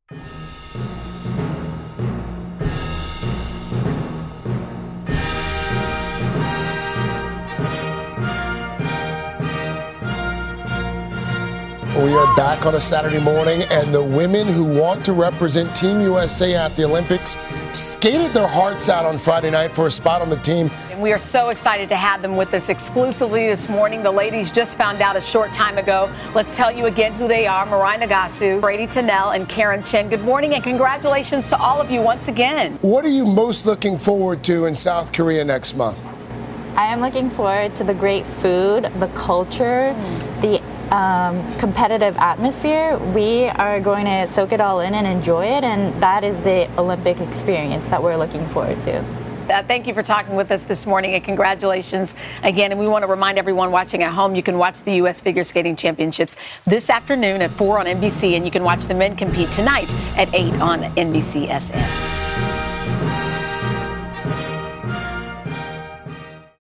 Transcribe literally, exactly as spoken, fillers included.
We are back on a Saturday morning, and the women who want to represent Team U S A at the Olympics skated their hearts out on Friday night for a spot on the team. And we are so excited to have them with us exclusively this morning. The ladies just found out a short time ago. Let's tell you again who they are. Mirai Nagasu, Brady Tennell, and Karen Chen. Good morning and congratulations to all of you once again. What are you most looking forward to in South Korea next month? I am looking forward to the great food, the culture, mm. the Um, competitive atmosphere. We are going to soak it all in and enjoy it, and that is the Olympic experience that we're looking forward to. Uh, thank you for talking with us this morning, and congratulations again. And we want to remind everyone watching at home, you can watch the U S Figure Skating Championships this afternoon at four on N B C, and you can watch the men compete tonight at eight on N B C S N.